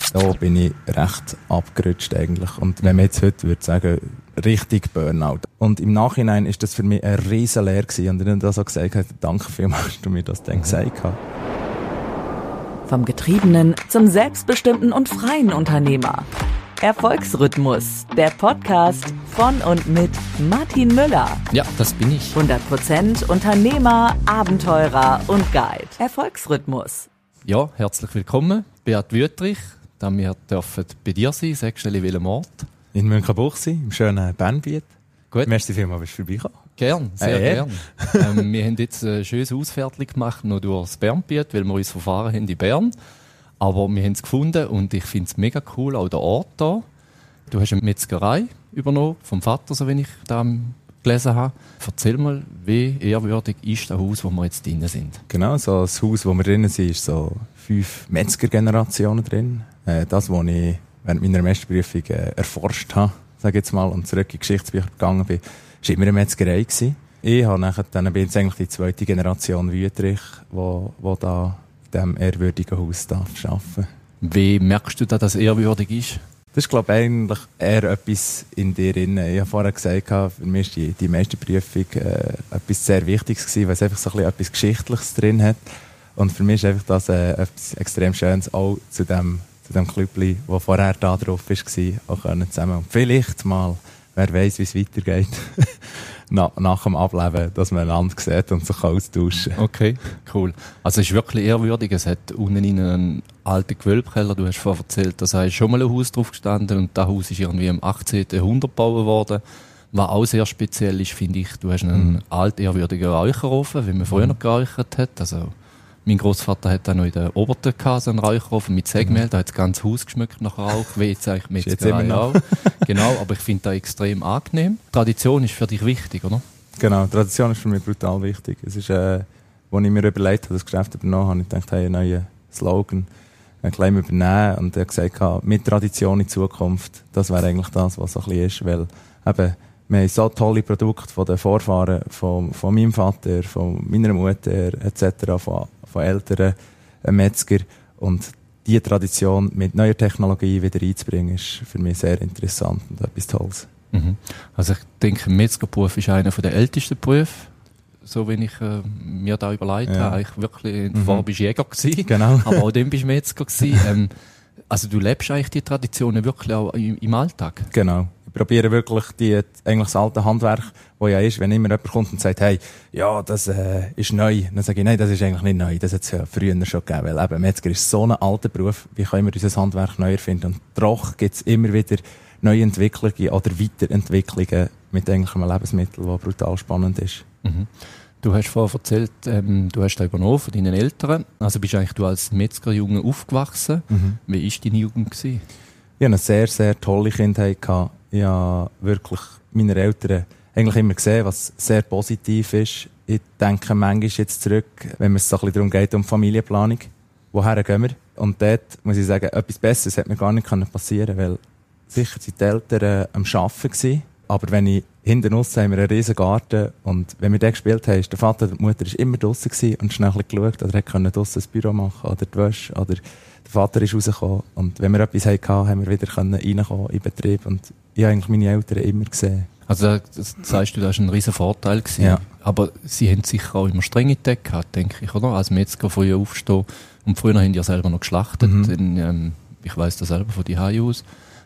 Da bin ich recht abgerutscht eigentlich. Und wenn man jetzt heute würde sagen, richtig Burnout. Und im Nachhinein ist das für mich eine riesen Lehre gewesen. Und ich habe dann so gesagt, danke vielmals, dass du mir das dann gesagt hast. Vom Getriebenen zum selbstbestimmten und freien Unternehmer. Erfolgsrhythmus, der Podcast von und mit Martin Müller. Ja, das bin ich. 100% Unternehmer, Abenteurer und Guide. Erfolgsrhythmus. Ja, herzlich willkommen, Beat Wüttrich. Da wir dürfen bei dir sein, sagst du, welchen Ort? In Münchenbuchsee, im schönen Bernbiet. Gut. Merci vielmals, bist du vorbeigekommen. Gern, sehr gern. Wir haben jetzt ein schönes Ausfährtchen gemacht, noch durch das Bernbiet, weil wir uns verfahren haben in Bern. Aber wir haben es gefunden und ich finde es mega cool, auch der Ort hier. Du hast eine Metzgerei übernommen, vom Vater, so wie ich da gelesen habe. Erzähl mal, wie ehrwürdig ist das Haus, wo wir jetzt drin sind? Genau, so das Haus, wo wir drin sind, ist so 5 Metzgergenerationen drin. Das, was ich während meiner Meisterprüfung erforscht habe, sage ich jetzt mal, und zurück in Geschichtsbücher gegangen bin, war immer eine Metzgerei gewesen. Ich habe nachher, dann bin jetzt eigentlich die zweite Generation Wüttrich, die da in diesem ehrwürdigen Haus arbeiten. Wie merkst du da, dass es ehrwürdig ist? Das ist, glaube ich, eigentlich eher etwas in dir drin. Ich habe vorher gesagt, für mich war die Meisterprüfung etwas sehr Wichtiges gewesen, weil es einfach so ein bisschen etwas Geschichtliches drin hat. Und für mich ist einfach das etwas extrem Schönes, auch zu dem Klüppli, das vorher da drauf war, auch zusammen. Und vielleicht mal, wer weiss, wie es weitergeht, nach dem Ableben, dass man einander sieht und sich austauschen kann. Okay, cool. Also es ist wirklich ehrwürdig. Es hat unten in einen alten Gewölbkeller, du hast vorher erzählt, da ist schon mal ein Haus drauf gestanden und das Haus ist irgendwie im 18. Jahrhundert gebaut worden. Was auch sehr speziell ist, finde ich, du hast einen altehrwürdigen Räucherofen, wie man früher noch geräuchert hat. Also mein Großvater hat da noch in der Oberten so einen Räucherofen mit Sägemehl, da hat das ganze Haus geschmückt nach Rauch, wie jetzt eigentlich Metzgerei auch. Genau, aber ich finde das extrem angenehm. Tradition ist für dich wichtig, oder? Genau, Tradition ist für mich brutal wichtig. Es ist, als ich mir überlegt habe, das Geschäft übernommen habe, ich gedacht, hey, einen neuen Slogan, einen kleinen übernehmen, und er hat gesagt, mit Tradition in Zukunft, das wäre eigentlich das, was so ein bisschen ist, weil eben, wir haben so tolle Produkte von den Vorfahren, von meinem Vater, von meiner Mutter etc., von älteren Metzger, und diese Tradition mit neuer Technologie wieder einzubringen, ist für mich sehr interessant und etwas Tolles. Mhm. Also ich denke, Metzgerberuf ist einer der ältesten Berufe, so wie ich mir da überlegt habe. Eigentlich wirklich, vorher bist du Jäger gewesen, genau. Aber auch dann bist du Metzger gewesen. Also du lebst eigentlich die Traditionen wirklich auch im Alltag? Genau. Ich probiere wirklich eigentlich das alte Handwerk, das ja ist, wenn immer jemand kommt und sagt, hey, ja, das ist neu, dann sage ich, nein, das ist eigentlich nicht neu, das hat es ja früher schon gegeben, weil eben Metzger ist so ein alter Beruf, wie können wir unser Handwerk neu erfinden? Und doch gibt es immer wieder neue Entwicklungen oder Weiterentwicklungen mit eigentlich einem Lebensmittel, das brutal spannend ist. Mhm. Du hast vorher erzählt, du hast da übernommen von deinen Eltern, also bist eigentlich du als Metzgerjunge aufgewachsen. Mhm. Wie war deine Jugend gewesen? Ich hatte eine sehr, sehr tolle Kindheit gehabt. Ich habe wirklich meine Eltern eigentlich immer gesehen, was sehr positiv ist. Ich denke manchmal jetzt zurück, wenn es so ein bisschen darum geht, um Familienplanung. Woher gehen wir? Und dort muss ich sagen, etwas Besseres hätte mir gar nicht passieren können, weil sicher sind die Eltern am Arbeiten gewesen. Aber wenn ich hinten raus haben wir einen riesen Garten, und wenn wir dort gespielt haben, ist der Vater und die Mutter ist immer draussen gewesen und schnell geschaut, oder konnte draussen das Büro machen oder die Wäsche, oder der Vater ist rausgekommen, und wenn wir etwas hatten, haben wir wieder reinkommen in den Betrieb, und ich habe eigentlich meine Eltern immer gesehen. Also das sagst du, das war ein riesen Vorteil gewesen. Ja. Aber sie haben sicher auch immer strenge Tage gehabt, denke ich, oder? Als Metzger früh aufstehen, und früher haben die ja selber noch geschlachtet. Ich weiss das selber von die aus.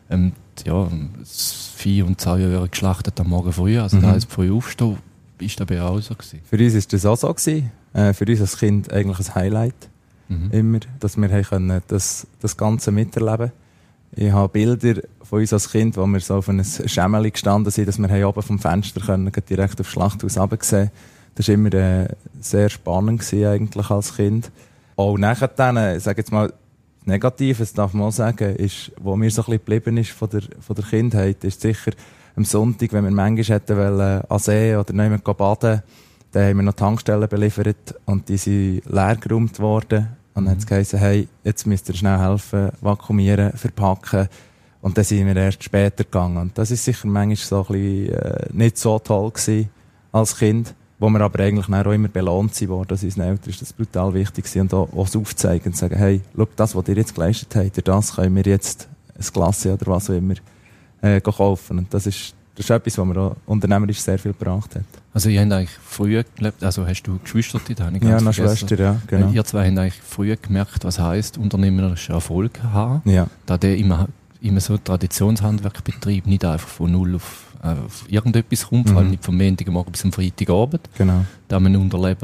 Das Vieh und Zauer geschlachtet am Morgen früh, also da heißt früh aufstehen, ist das bei auch so gewesen? Für uns war das auch so gewesen. Für uns als Kind eigentlich ein Highlight. Immer, dass wir können das Ganze miterleben. Ich habe Bilder von uns als Kind, wo wir so auf einem Schemmeli gestanden sind, dass wir oben vom Fenster können, direkt aufs Schlachthaus runtersehen. Das war immer sehr spannend gewesen, eigentlich als Kind. Auch nachher dann, ich sage jetzt mal, Negatives darf man auch sagen, ist, wo mir so ein bisschen geblieben ist von der Kindheit, ist sicher am Sonntag, wenn wir manchmal hätten wollen, an See oder nicht mehr baden, dann haben wir noch Tankstellen beliefert und die sind leer geräumt worden. Und dann hat es geheißen, hey, jetzt müsst ihr schnell helfen, vakuumieren, verpacken. Und dann sind wir erst später gegangen. Und das ist sicher manchmal so ein bisschen nicht so toll gewesen als Kind. wo wir aber eigentlich auch immer belohnt sind worden, dass unseren Eltern ist das brutal wichtig war und auch uns aufzeigen und sagen, hey, schau, das, was ihr jetzt geleistet habt, durch das können wir jetzt ein Glas oder was auch immer kaufen. Und das ist etwas, was mir auch unternehmerisch sehr viel gebracht hat. Also ihr habt eigentlich früher gelebt, also hast du Geschwister, da habe ich ja, ganz eine vergessen. Schwester, ja, genau. Ihr zwei habt eigentlich früher gemerkt, was heisst, unternehmerischer Erfolg haben. Ja. Da der immer so Traditionshandwerkbetrieb nicht einfach von null auf irgendetwas kommt, vor allem nicht vom Montagmorgen bis am Freitagabend. Genau. Da man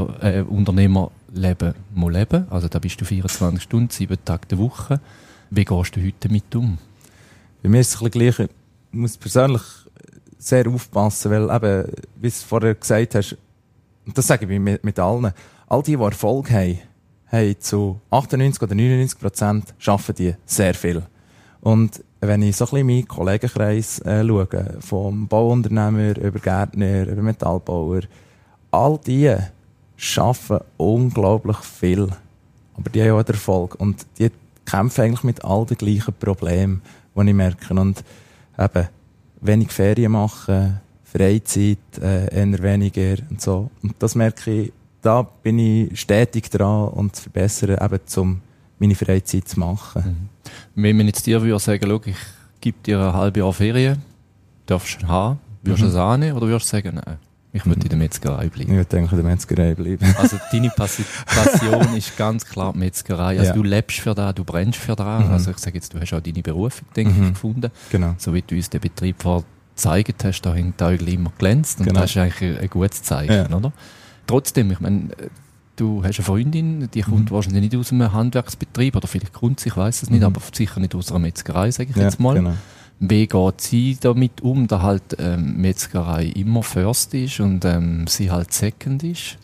Unternehmerleben muss leben. Also da bist du 24 Stunden, 7 Tage der Woche. Wie gehst du heute damit um? Bei mir ist es ein bisschen gleich. Ich muss persönlich sehr aufpassen, weil eben, wie du vorher gesagt hast, und das sage ich mit allen, all die Erfolg haben zu 98 oder 99% arbeiten die sehr viel. Und wenn ich so ein bisschen meinen Kollegenkreis schaue, vom Bauunternehmer über Gärtner, über Metallbauer, all die arbeiten unglaublich viel. Aber die haben auch den Erfolg. Und die kämpfen eigentlich mit all den gleichen Problemen, die ich merke. Und eben, wenig Ferien machen, Freizeit, eher weniger und so. Und das merke ich, da bin ich stetig dran und zu verbessern, eben um meine Freizeit zu machen. Wenn man jetzt dir würde sagen, schau, ich gebe dir ein halbes Jahr Ferien, darfst du haben, würdest du es annehmen oder würdest du sagen, nein, ich würde in der Metzgerei bleiben? Ich würde eigentlich in der Metzgerei bleiben. Also deine Passion ist ganz klar die Metzgerei. Also du lebst für das, du brennst für das. Also ich sage jetzt, du hast auch deine Berufung, denke ich, gefunden. Genau. So wie du uns den Betrieb gezeigt hast, da haben die Augen immer glänzt. Und das ist eigentlich ein gutes Zeichen, oder? Trotzdem, ich meine, du hast eine Freundin, die kommt wahrscheinlich nicht aus einem Handwerksbetrieb, oder vielleicht kommt sie, ich weiss es nicht, aber sicher nicht aus einer Metzgerei, sage ich jetzt mal. Genau. Wie geht sie damit um, dass halt Metzgerei immer First ist und sie halt Second ist?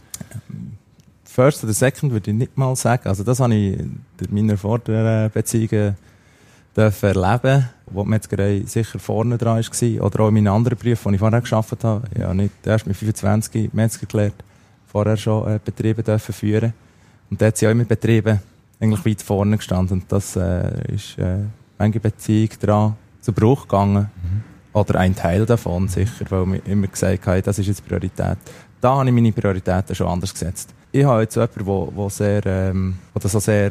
First oder Second würde ich nicht mal sagen. Also das habe ich in meiner vorderen Beziehungen erleben, wo die Metzgerei sicher vorne dran war. Oder auch in meinen anderen Berufen, die ich vorher gearbeitet habe. Ich habe nicht erst mit 25 Metzger gelernt, vorher schon Betriebe führen. Und da hat sie auch immer Betriebe eigentlich weit vorne gestanden. Und das ist manche Beziehung dran zu Bruch gegangen. Oder ein Teil davon sicher, weil wir immer gesagt haben, das ist jetzt Priorität. Da habe ich meine Prioritäten schon anders gesetzt. Ich habe jetzt jemanden, der das auch sehr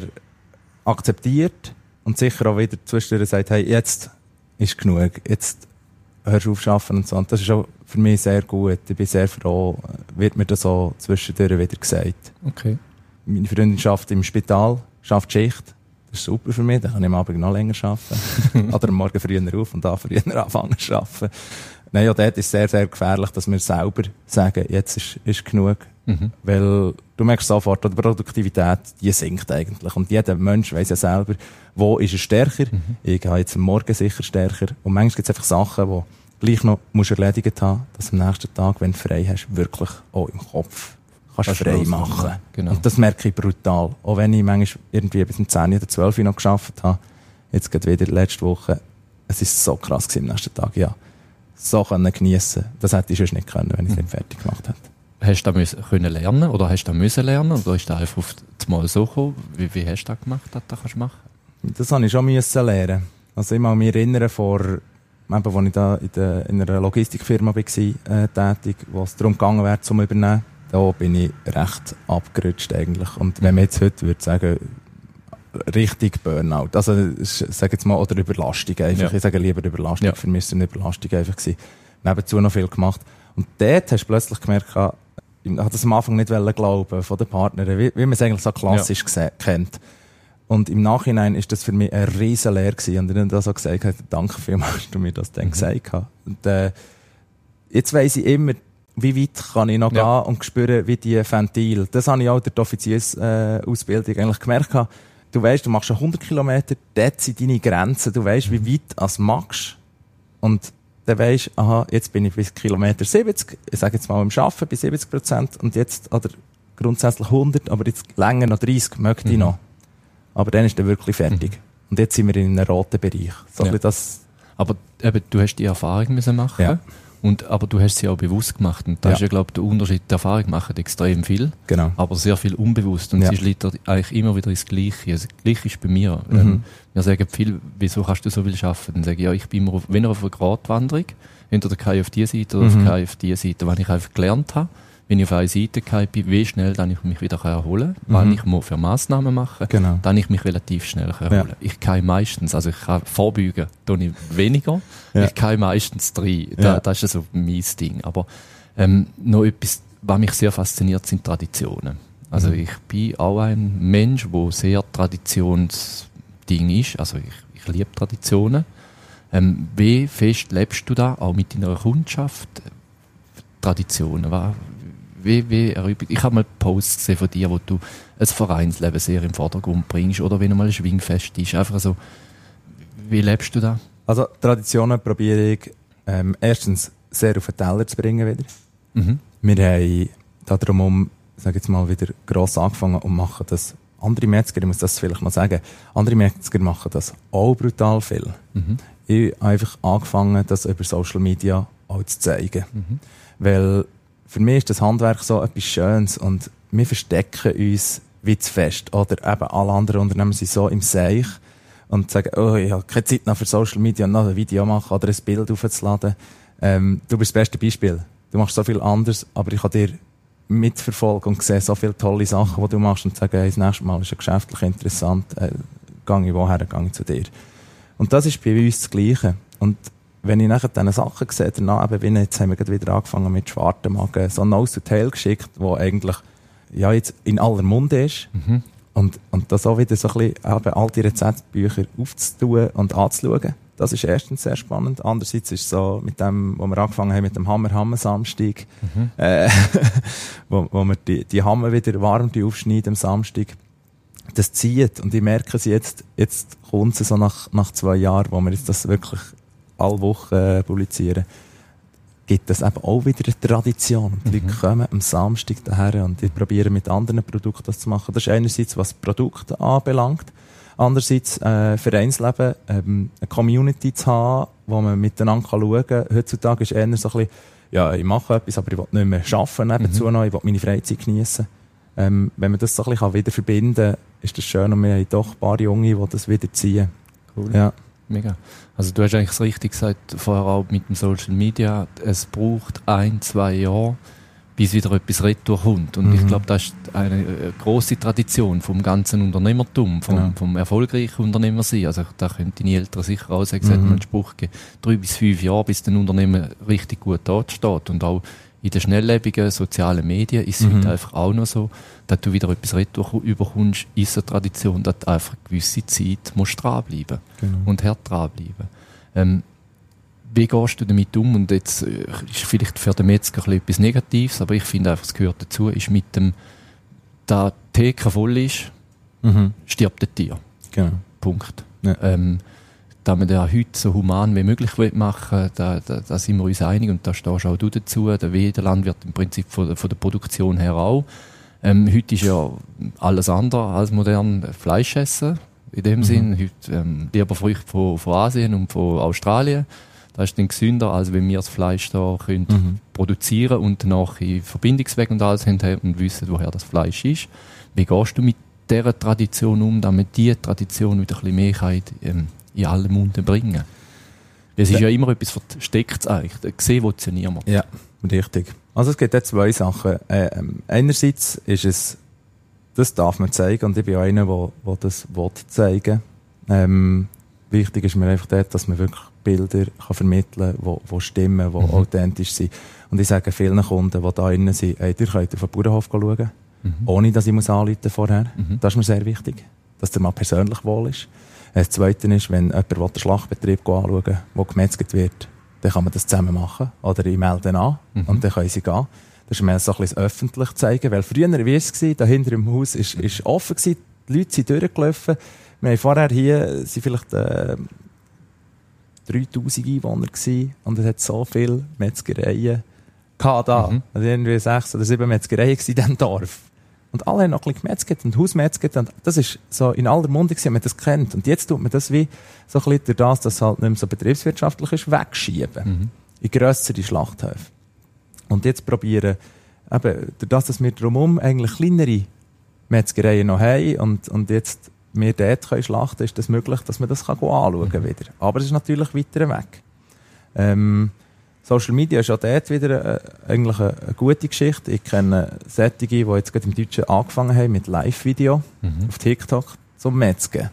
akzeptiert und sicher auch wieder zwischendurch sagt, hey, jetzt ist genug, jetzt hörst du auf zu arbeiten und so. Und das ist auch für mich sehr gut. Ich bin sehr froh, wird mir das auch zwischendurch wieder gesagt. Okay. Meine Freundin arbeitet im Spital, schafft Schicht. Das ist super für mich, dann kann ich am Abend noch länger arbeiten. Oder am Morgen früher auf und da früher anfangen zu arbeiten. Nein, ja, dort ist es sehr, sehr gefährlich, dass wir selber sagen, jetzt ist genug. Weil du merkst sofort, die Produktivität, die sinkt eigentlich. Und jeder Mensch weiss ja selber, wo ist er stärker. Ich gehe jetzt am Morgen sicher stärker. Und manchmal gibt es einfach Sachen, die gleich noch musst erledigt haben, dass du am nächsten Tag, wenn du frei hast, wirklich auch im Kopf kannst frei machen. Genau. Und das merke ich brutal. Auch wenn ich manchmal irgendwie bis um 10 oder 12 Uhr noch gearbeitet habe, jetzt gerade wieder letzte Woche, es ist so krass gewesen am nächsten Tag, ja. So können geniessen. Das hätte ich sonst nicht können, wenn ich es nicht fertig gemacht hätte. Hast du das können lernen oder hast du das müssen lernen oder ist das einfach auf das Mal so gekommen? Wie hast du das gemacht, dass du das machen kannst? Das habe ich schon müssen lernen. Also ich kann mich erinnern, als ich da in einer Logistikfirma war, tätig, wo es darum gegangen wäre, zum Übernehmen. Da bin ich recht abgerutscht eigentlich. Und wenn man jetzt heute würde sagen, richtig Burnout. Also, sag jetzt mal, oder Überlastung einfach. Ja. Ich sage lieber Überlastung. Ja. Für mich ist es eine Überlastung einfach gewesen. Nebenzu noch viel gemacht. Und dort hast du plötzlich gemerkt, ich habe das am Anfang nicht glauben von den Partnern, wie man es eigentlich so klassisch kennt. Und im Nachhinein ist das für mich ein riesen Lehr gewesen. Und dann so gesagt, danke vielmals, dass du mir das dann gesagt hast. Und jetzt weiss ich immer, wie weit kann ich noch gehen und spüren, wie die Ventil. Das habe ich auch durch die Offiziersausbildung eigentlich gemerkt. Du weisst, du machst 100 Kilometer, dort sind deine Grenzen. Du weisst, wie weit du machst. Und dann weisst, aha, jetzt bin ich bis Kilometer 70. Ich sage jetzt mal im Arbeiten bei 70%. Und jetzt, oder grundsätzlich 100, aber jetzt länger noch 30 möchte ich noch. Aber dann ist der wirklich fertig. Und jetzt sind wir in einem roten Bereich. So das. Aber eben, du hast die Erfahrung müssen machen. Ja. Aber du hast sie auch bewusst gemacht. Und da ist ja, glaube ich, der Unterschied. Die Erfahrung macht extrem viel. Genau. Aber sehr viel unbewusst. Und es liegt eigentlich immer wieder ins Gleiche. Also, das Gleiche ist bei mir. Wir sagen viel, wieso kannst du so viel arbeiten? Dann sage ich, ja, ich bin immer wenn auf einer Gratwanderung. Entweder kann ich auf die Seite oder kann ich auf die Seite. Wenn ich einfach gelernt habe, wenn ich auf eine Seite gehe, wie schnell dann ich mich wieder erholen kann, weil ich muss für Massnahmen machen, dann ich mich relativ schnell erholen. Ja. Ich kann meistens, also ich kann vorbeugen, tue ich weniger, ich kann meistens 3, das ist so mein Ding. Aber noch etwas, was mich sehr fasziniert, sind Traditionen. Also ich bin auch ein Mensch, der sehr Traditionsding ist, also ich liebe Traditionen. Wie fest lebst du da, auch mit deiner Kundschaft, Traditionen? Ich habe mal Posts gesehen von dir, wo du ein Vereinsleben sehr im Vordergrund bringst oder wenn mal ein Schwingfest ist. Einfach so, wie lebst du da? Also Traditionen probiere ich erstens sehr auf den Teller zu bringen wieder. Wir haben darum sage jetzt mal, wieder gross angefangen und machen das. Andere Metzger, ich muss das vielleicht mal sagen, andere Metzger machen das auch brutal viel. Ich habe einfach angefangen, das über Social Media auch zu zeigen. Weil für mich ist das Handwerk so etwas Schönes und wir verstecken uns wie zu fest. Oder eben alle anderen Unternehmen sind so im Seich und sagen, oh, ich habe keine Zeit noch für Social Media und noch ein Video machen oder ein Bild aufzuladen. Du bist das beste Beispiel. Du machst so viel anderes, aber ich habe dir mitverfolgen und sehe so viele tolle Sachen, die du machst und sage, hey, das nächste Mal ist ja geschäftlich interessant, gehe ich woher, gehe ich zu dir. Und das ist bei uns das Gleiche. Und wenn ich nachher diese Sachen sehe, danach eben, jetzt haben wir wieder angefangen mit Schwartenmagen, so ein Nose to Tail geschickt, wo eigentlich, ja, jetzt in aller Munde ist. Und das auch wieder so ein bisschen, eben, alte Rezeptbücher aufzutun und anzuschauen. Das ist erstens sehr spannend. Andererseits ist es so, mit dem, wo wir angefangen haben, mit dem Hammer-Samstag, wo wir die Hammer wieder warm aufschneiden am Samstag. Das zieht. Und ich merke es jetzt kommt es so nach 2 Jahren, wo wir jetzt das wirklich alle Wochen publizieren, gibt es eben auch wieder eine Tradition. Und die Leute kommen am Samstag daher und die probieren mit anderen Produkten das zu machen. Das ist einerseits, was Produkte anbelangt. Andererseits Vereinsleben, eine Community zu haben, wo man miteinander schauen kann. Heutzutage ist eher so ein bisschen, ja, ich mache etwas, aber ich will nicht mehr arbeiten nebenzu noch, ich will meine Freizeit geniessen. Wenn man das so ein bisschen wieder verbinden kann, ist das schön und wir haben doch ein paar Junge, die das wieder ziehen. Cool. Ja. Mega. Also du hast eigentlich das richtig gesagt, vorher auch mit dem Social Media, es braucht 1-2 Jahre, bis wieder etwas retour kommt. Und ich glaube, das ist eine grosse Tradition vom ganzen Unternehmertum, vom erfolgreichen Unternehmer sein. Also da können deine Eltern sicher auch sagen, es hat mal einen Spruch gegeben, 3 bis 5 Jahre, bis ein Unternehmen richtig gut dort steht. Und auch in den schnelllebigen sozialen Medien ist es heute einfach auch noch so, dass du wieder etwas retour überkommst, ist eine Tradition, dass du einfach eine gewisse Zeit musst dranbleiben und hart dranbleiben. Wie gehst du damit um? Und jetzt ist vielleicht für den Metzger etwas Negatives, aber ich finde einfach, es gehört dazu, ist mit dem, da die Theke voll ist, stirbt das Tier. Genau. Punkt. Ja. Da man das heute so human wie möglich machen will, da sind wir uns einig und da stehst auch du dazu. Der Wederland wird im Prinzip von der Produktion her auch. Heute ist ja alles andere als modern Fleisch essen, in dem Sinn. Heute lieber Früchte von Asien und von Australien. Das ist dann gesünder, als wenn wir das Fleisch da können produzieren und danach in Verbindungsweg und alles haben und wissen, woher das Fleisch ist. Wie gehst du mit dieser Tradition um, damit diese Tradition wieder ein bisschen mehr in alle Munde bringen? Es ist ja immer etwas Verstecktes eigentlich. Gesehen wird es ja niemand. Ja, richtig. Also es gibt jetzt 2 Sachen. Einerseits ist es, das darf man zeigen und ich bin einer, der das zeigen will. Wichtig ist mir einfach dort, dass man wirklich Bilder kann vermitteln kann, die stimmen, die authentisch sind. Und ich sage vielen Kunden, die da drinnen sind, hey, ihr könnt auf den Bauernhof schauen, ohne dass ich anrufen vorher. Das ist mir sehr wichtig, dass der mal persönlich wohl ist. Das Zweite ist, wenn jemand den Schlachtbetrieb anschauen will, wo gemetzelt wird, dann kann man das zusammen machen. Oder ich melde an und dann können sie gehen. Das ist mir so ein bisschen öffentlich zeigen, weil früher war es, da hinter dem Haus ist offen gewesen, die Leute sind durchgelaufen. Wir haben vorher hier, sind vielleicht 3000 Einwohner gewesen, und es hat so viele Metzgereien gehabt da. Also irgendwie 6 oder 7 Metzgereien in diesem Dorf. Und alle haben noch ein bisschen gemetzelt und Hausmetzelt. Und das ist so in aller Munde gewesen, man das kennt. Und jetzt tut man das wie so ein bisschen durch das, dass es halt nicht mehr so betriebswirtschaftlich ist, wegschieben. In grössere Schlachthöfe. Und jetzt probieren, eben, durch das, dass wir drumherum eigentlich kleinere Metzgereien noch haben und jetzt wir dort können schlachten, ist das möglich, dass man das anschauen kann wieder. Aber es ist natürlich weiter weg. Social Media ist auch dort wieder eigentlich eine gute Geschichte. Ich kenne solche, die jetzt gerade im Deutschen angefangen haben mit Live-Video auf TikTok zum Metzgen,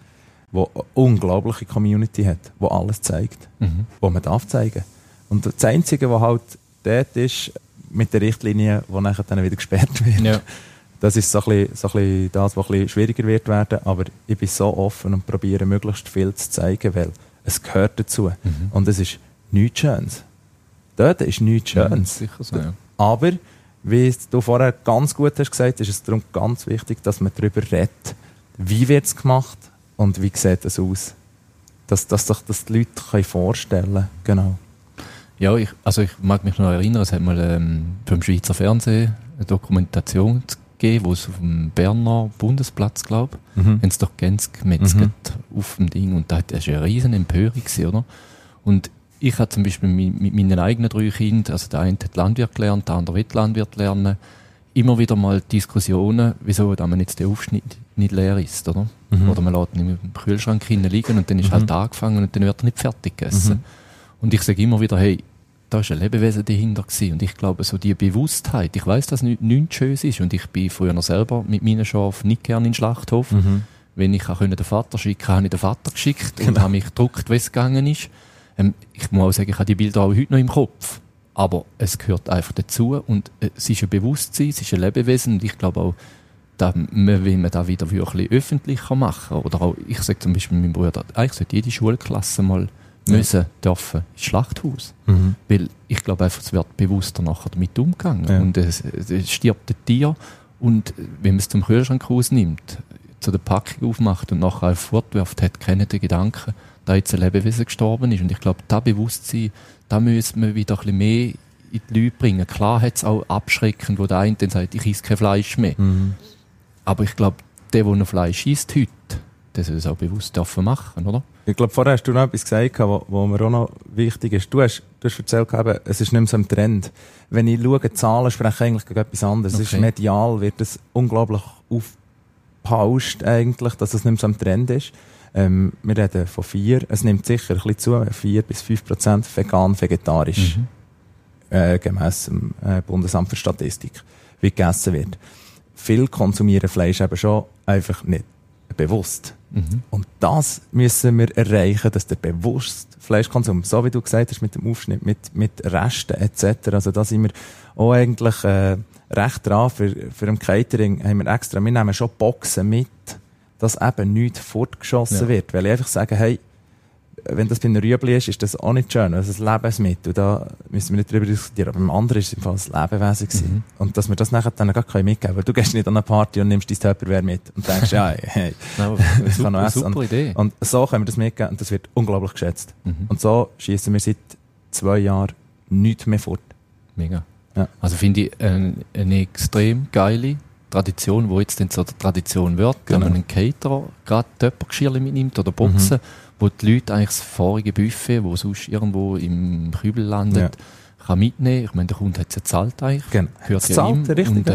wo eine unglaubliche Community hat, wo alles zeigt, wo man darf zeigen. Und das Einzige, was halt dort ist, mit der Richtlinie, die nachher dann wieder gesperrt wird. Ja. Das ist so ein bisschen das, was ein bisschen schwieriger wird werden. Aber ich bin so offen und probiere möglichst viel zu zeigen, weil es gehört dazu. Und es ist nichts Schönes. Dort ist nichts Schönes. Sicher so, ja. Aber, wie du vorher ganz gut hast gesagt, ist es darum ganz wichtig, dass man darüber redet, wie wird es gemacht und wie sieht es aus. Dass sich das die Leute vorstellen können. Genau. Ja, ich mag mich noch erinnern, es hat mal beim Schweizer Fernsehen eine Dokumentation gegeben, wo es auf dem Berner Bundesplatz, glaube ich, haben sie doch Gänse gemetzelt auf dem Ding. Und das war eine riesen Empörung, oder? Und ich habe zum Beispiel mit meinen eigenen 3 Kindern, also der eine hat Landwirt gelernt, der andere will Landwirt lernen, immer wieder mal Diskussionen, wieso man jetzt der Aufschnitt nicht leer ist, oder? Oder man lässt ihn im Kühlschrank liegen und dann ist halt angefangen und dann wird er nicht fertig gegessen. Und ich sage immer wieder, hey, da war ein Lebewesen dahinter gewesen. Und ich glaube, so die Bewusstheit, ich weiss, dass nichts Schönes ist. Und ich bin früher selber mit meinen Schafen nicht gerne in den Schlachthof. Wenn ich den Vater schicken konnte, habe ich den Vater geschickt und habe mich gedruckt, wie es gegangen ist. Ich muss auch sagen, ich habe die Bilder auch heute noch im Kopf. Aber es gehört einfach dazu. Und es ist ein Bewusstsein, es ist ein Lebewesen. Und ich glaube auch, wenn man da wieder wirklich öffentlich machen kann. Oder auch, ich sage zum Beispiel meinem Bruder, eigentlich sollte jede Schulklasse mal dürfen ins Schlachthaus. Weil ich glaube einfach, es wird bewusster nachher damit umgegangen. Ja. Und es stirbt ein Tier und wenn man es zum Kühlschrank rausnimmt, zu der Packung aufmacht und nachher einfach fortwirft, hat keiner den Gedanken, da jetzt ein Lebewesen gestorben ist. Und ich glaube, das Bewusstsein, da müssen wir wieder ein bisschen mehr in die Leute bringen. Klar hat es auch abschreckend, wo der eine dann sagt, ich esse kein Fleisch mehr. Aber ich glaube, der noch Fleisch isst heute, der soll es auch bewusst dürfen machen, oder? Ich glaube, vorher hast du noch etwas gesagt, wo mir auch noch wichtig ist. Du hast erzählt, es ist nicht mehr so im Trend. Wenn ich schaue, Zahlen sprechen eigentlich gegen etwas anderes. Okay. Es ist medial, wird es unglaublich aufgepauscht eigentlich, dass es nicht mehr so im Trend ist. Wir reden von 4, es nimmt sicher ein bisschen zu, 4-5% vegan, vegetarisch, gemäss dem Bundesamt für Statistik, wie gegessen wird. Viele konsumieren Fleisch eben schon einfach nicht bewusst. Und das müssen wir erreichen, dass der bewusste Fleischkonsum, so wie du gesagt hast, mit dem Aufschnitt, mit Resten etc., also da sind wir auch eigentlich recht dran. Für ein Catering haben wir extra, wir nehmen schon Boxen mit, dass eben nichts fortgeschossen wird. Weil ich einfach sage, hey, wenn das bei einem Rüebli ist das auch nicht schön, also ein Lebensmittel, da müssen wir nicht drüber diskutieren, aber beim anderen ist es im Fall ein Lebewesen gewesen. Und dass wir das nachher dann gar nicht mitgeben, weil du gehst nicht an eine Party und nimmst dein Tupperware mit und denkst, ja, hey, ich kann noch essen. Super Idee. Und so können wir das mitgeben und das wird unglaublich geschätzt. Und so schießen wir seit 2 Jahren nichts mehr fort. Mega. Ja. Also finde ich eine extrem geile Tradition, wo jetzt dann so der Tradition wird, wenn man einen Caterer gerade Töppergeschirr mitnimmt oder Boxen, wo die Leute eigentlich das vorige Buffet, wo sonst irgendwo im Kübel landet, kann mitnehmen. Ich meine, der Kunde hat es ja gezahlt eigentlich. Genau. Hört ja ihm. Und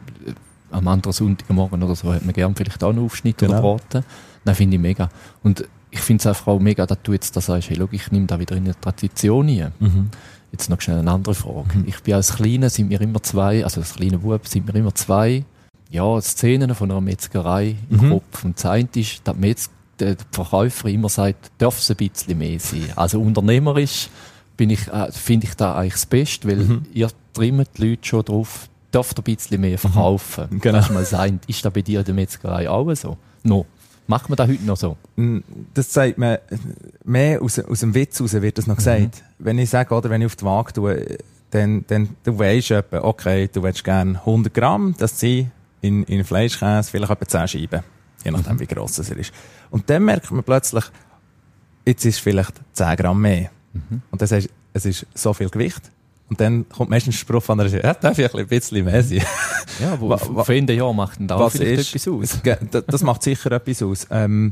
am anderen Sonntagmorgen oder so hat man gern vielleicht auch noch Aufschnitt oder Braten. Nein, finde ich mega. Und ich finde es einfach auch mega, dass du jetzt da sagst, hey, schau, ich nehme da wieder in eine Tradition rein. Jetzt noch schnell eine andere Frage. Ich bin als Kleiner, sind wir immer 2, also als kleiner Bub sind wir immer 2, Szenen von einer Metzgerei im Kopf. Und das eine ist, dass der Verkäufer immer sagt, darf es ein bisschen mehr sein. Also unternehmerisch finde ich da eigentlich das Beste, weil ihr trimmt die Leute schon drauf, darf ein bisschen mehr verkaufen. Genau. Kannst du mal sagen, ist das bei dir in der Metzgerei auch so? No. Macht man das heute noch so? Das sagt man, mehr aus dem Witz raus wird das noch gesagt. Wenn ich sage, oder wenn ich auf die Waage tue, dann du weisst etwa, okay, du willst gerne 100 Gramm, das sind in Fleischkäse vielleicht etwa 10 Scheiben. Je nachdem, wie gross es ist. Und dann merkt man plötzlich, jetzt ist es vielleicht 10 Gramm mehr. Und dann sagst du, es ist so viel Gewicht. Und dann kommt meistens der Spruch von der Seite, darf ich ein bisschen mehr sein. Ja, vor Ende Jahr macht denn da vielleicht etwas aus. Das macht sicher etwas aus.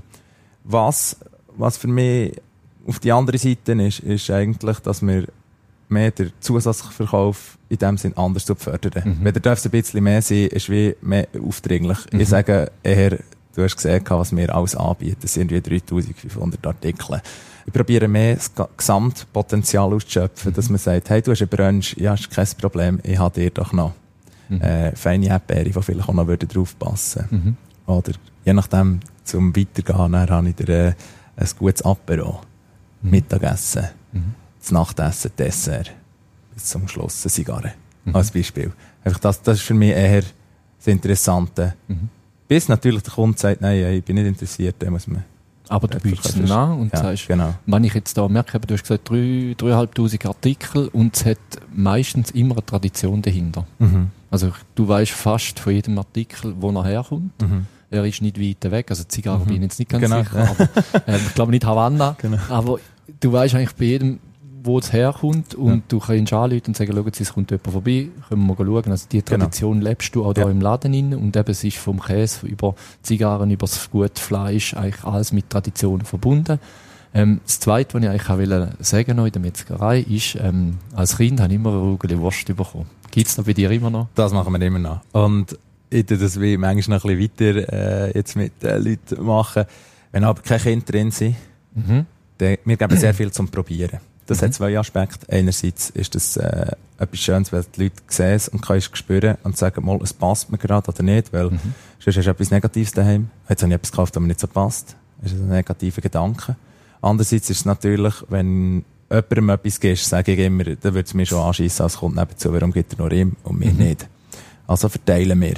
Was für mich auf die andere Seite ist eigentlich, dass wir mehr den Zusatzverkauf in dem Sinn anders zu fördern. Wenn der darf es ein bisschen mehr sein, ist wie mehr aufdringlich. Ich sage eher, du hast gesehen, was wir alles anbieten. Das sind irgendwie 3500 Artikel. Ich probiere mehr das Gesamtpotenzial auszuschöpfen, dass man sagt, hey, du hast eine Branche, ja, ist kein Problem, ich habe dir doch noch feine Erdbeere, die vielleicht auch noch drauf passen. Oder je nachdem, zum Weitergehen, dann habe ich dir ein gutes Apero, Mittagessen, das Nachtessen, Dessert, bis zum Schluss eine Zigarre. Als Beispiel. Einfach das ist für mich eher das Interessante. Bis natürlich der Kunde sagt, nein, ich bin nicht interessiert, dann muss man. Aber du bietest es an und sagst, genau. Wenn ich jetzt da merke, du hast gesagt 3'500 Artikel und es hat meistens immer eine Tradition dahinter. Also du weißt fast von jedem Artikel, wo er herkommt. Er ist nicht weit weg, also Zigarre bin ich jetzt nicht ganz sicher, aber ich glaube nicht Havanna. Genau. Aber du weißt eigentlich bei jedem, wo es herkommt und du kannst anrufen und sagen, schau, es kommt jemand vorbei, können wir mal schauen. Also die Tradition lebst du auch da im Laden rein und eben es ist vom Käse über Zigarren, über das gute Fleisch, eigentlich alles mit Tradition verbunden. Das Zweite, was ich eigentlich auch sagen noch in der Metzgerei ist, als Kind habe ich immer eine Rugeli Wurst bekommen. Gibt es das bei dir immer noch? Das machen wir immer noch. Und ich tue das wie manchmal noch ein bisschen weiter jetzt mit Leuten machen. Wenn aber keine Kinder drin sind, dann, wir geben sehr viel zum Probieren. Das hat zwei Aspekte. Einerseits ist das etwas Schönes, weil die Leute sehen es und kannst spüren und sagen, mal, es passt mir gerade oder nicht, weil sonst hast du etwas Negatives daheim. Jetzt habe ich etwas gekauft, das mir nicht so passt. Das ist ein negativer Gedanke. Andererseits ist es natürlich, wenn jemandem etwas gibst, sage ich immer, dann würde es mir schon anschiessen als Kunde nebenzu, warum gibt er nur ihm und mir nicht. Also verteilen wir.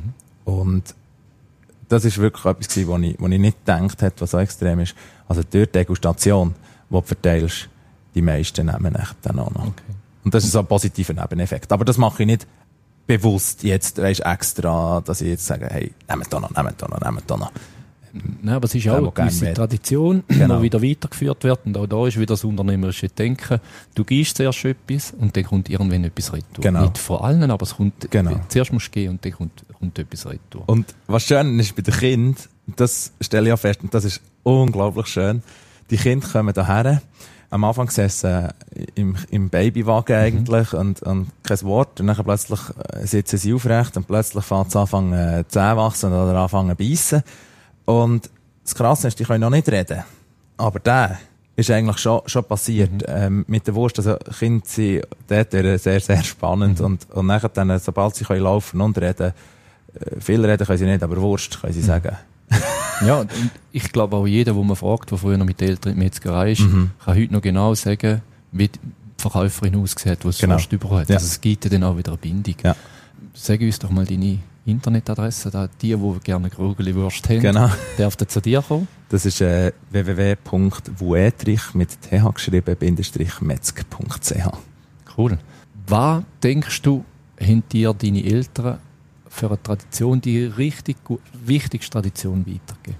Und das ist wirklich etwas gewesen, wo ich nicht gedacht habe, was so extrem ist. Also durch die Degustation, die du verteilst, die meisten nehmen dann auch noch. Okay. Und das ist so ein positiver Nebeneffekt. Aber das mache ich nicht bewusst jetzt, extra, dass ich jetzt sage, hey, nehmt da noch. Nein, aber es ist auch eine gewisse Tradition, die wieder weitergeführt wird. Und auch da ist wieder das unternehmerische Denken. Du gibst zuerst etwas und dann kommt irgendwann etwas retour. Genau. Nicht von allen, aber es kommt, zuerst musst du gehen und dann kommt etwas retour. Und was schön ist bei den Kindern, das stelle ich auch fest, und das ist unglaublich schön, die Kinder kommen daher, am Anfang gesessen im Babywagen eigentlich und kein Wort. Und dann plötzlich sitzen sie aufrecht und plötzlich fängt es an, Zähne wachsen oder anfangen zu beißen. Und das Krasse ist, die können noch nicht reden. Aber der ist eigentlich schon passiert. Mit der Wurst, also Kinder sind dort sehr, sehr spannend. Und nachher dann, sobald sie können laufen und reden, viel reden können sie nicht, aber Wurst können sie sagen. Ja, und ich glaube auch jeder, der man fragt, der früher noch mit den Eltern in der Metzgerei ist, kann heute noch genau sagen, wie die Verkäuferin ausgesehen hat, die es Wurst bekommen hat. Ja. Also es gibt ja dann auch wieder eine Bindung. Ja. Sag uns doch mal deine Internetadresse, da die gerne Grugeli-Wurst haben, dürfen zu dir kommen. Das ist www.vuetrich mit th geschrieben, _metzg.ch. Cool. Was denkst du, haben dir deine Eltern für eine Tradition, die wichtigste Tradition weitergeben?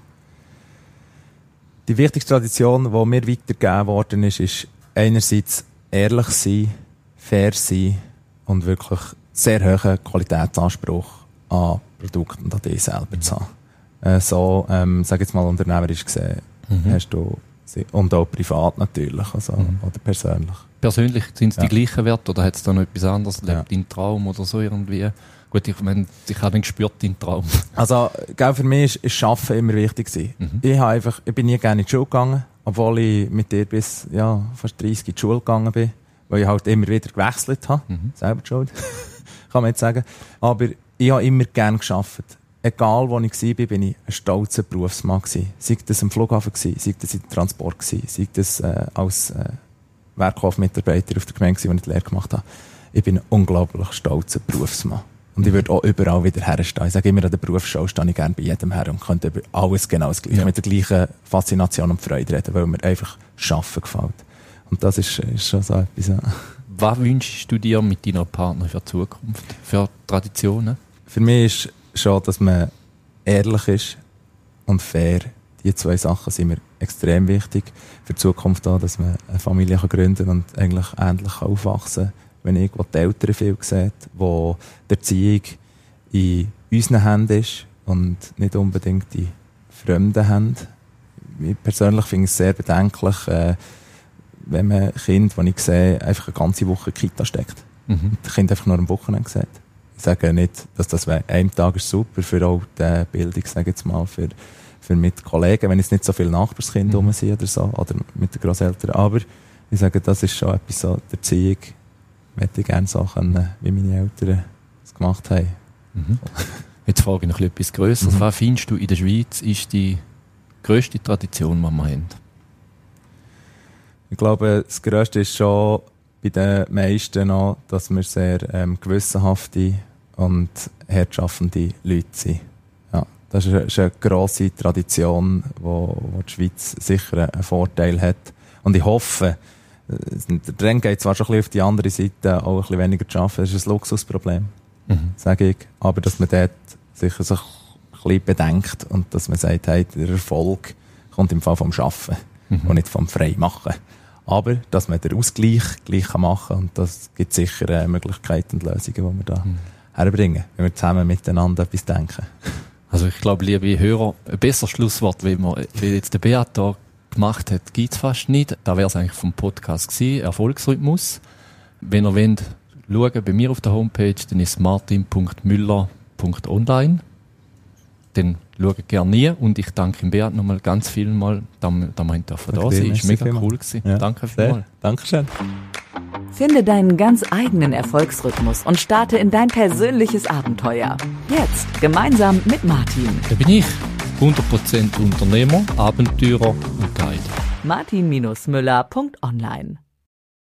Die wichtigste Tradition, die mir weitergegeben worden ist einerseits ehrlich sein, fair sein und wirklich sehr hohen Qualitätsanspruch an Produkten und an dich selber zu haben. Sag jetzt mal unternehmerisch gesehen, hast du, und auch privat natürlich, also, oder persönlich. Persönlich sind es die gleichen Werte oder hat es da noch etwas anderes? Lebt dein Traum oder so irgendwie? Gut, ich meine, ich habe den gespürt, deinen Traum. Also, für mich ist Arbeiten immer wichtig gewesen. Ich bin nie gerne in die Schule gegangen, obwohl ich mit dir bis fast 30 in die Schule gegangen bin, weil ich halt immer wieder gewechselt habe. Selber die Schuld, kann man jetzt sagen. Aber ich habe immer gerne gearbeitet. Egal wo ich war, bin ich ein stolzer Berufsmann gewesen. Sei das am Flughafen gewesen, sei das im Transport gewesen, sei das als Werkhofmitarbeiter auf der Gemeinde gewesen, wo ich die Lehre gemacht habe. Ich bin ein unglaublich stolzer Berufsmann. Und ich würde auch überall wieder herstehen. Ich sage immer, an der Berufsschule stehe ich gerne bei jedem her und könnte über alles genau das Gleiche, mit der gleichen Faszination und Freude reden, weil mir einfach Arbeiten gefällt. Und das ist schon so etwas. Was wünschst du dir mit deiner Partner für die Zukunft, für Traditionen? Für mich ist schon, dass man ehrlich ist und fair. Die zwei Sachen sind mir extrem wichtig für die Zukunft auch, dass man eine Familie gründen kann und eigentlich ähnlich aufwachsen kann. Wenn ich die Eltern viel sehen, wo die Erziehung in unseren Händen ist und nicht unbedingt in fremden Händen. Ich persönlich finde es sehr bedenklich, wenn man Kind, das ich sehe, einfach eine ganze Woche in die Kita steckt. Und das Kind einfach nur am Wochenende sieht. Ich sage nicht, dass das einem Tag ist super für auch die Bildung, sage ich jetzt mal, für mit Kollegen, wenn jetzt nicht so viele Nachbarskinder rum sind oder so, oder mit den Grosseltern. Aber ich sage, das ist schon etwas so, der Erziehung möchte ich gerne so können, wie meine Eltern es gemacht haben. Jetzt frage ich noch etwas Grösseres. Was findest du in der Schweiz ist die grösste Tradition, die wir haben? Ich glaube, das Grösste ist schon bei den meisten noch, dass wir sehr gewissenhafte und herrschaffende Leute sind. Ja, das ist eine grosse Tradition, wo die Schweiz sicher einen Vorteil hat. Und ich hoffe, der Trend geht zwar schon ein bisschen auf die andere Seite, auch ein bisschen weniger zu arbeiten. Das ist ein Luxusproblem, sage ich. Aber dass man dort sicher sich ein bisschen bedenkt und dass man sagt, hey, der Erfolg kommt im Fall vom Arbeiten und nicht vom Freimachen. Aber dass man den Ausgleich gleich machen kann, und das gibt sicher Möglichkeiten und Lösungen, die wir da herbringen, wenn wir zusammen miteinander etwas denken. Also ich glaube, liebe Hörer, ein besseres Schlusswort, wie jetzt der Beat da gemacht hat, gibt es fast nicht. Da wäre es eigentlich vom Podcast gewesen, Erfolgsrhythmus. Wenn ihr wollt, schauen bei mir auf der Homepage, dann ist martin.müller.online. Dann schaut gerne nie und ich danke ihm Beat nochmal ganz viel mal, da wir da sein. Das war mega cool gewesen. Ja. Danke vielmals. Dankeschön. Finde deinen ganz eigenen Erfolgsrhythmus und starte in dein persönliches Abenteuer. Jetzt gemeinsam mit Martin. Da bin ich, 100% Unternehmer, Abenteurer und Guide. martin-müller.online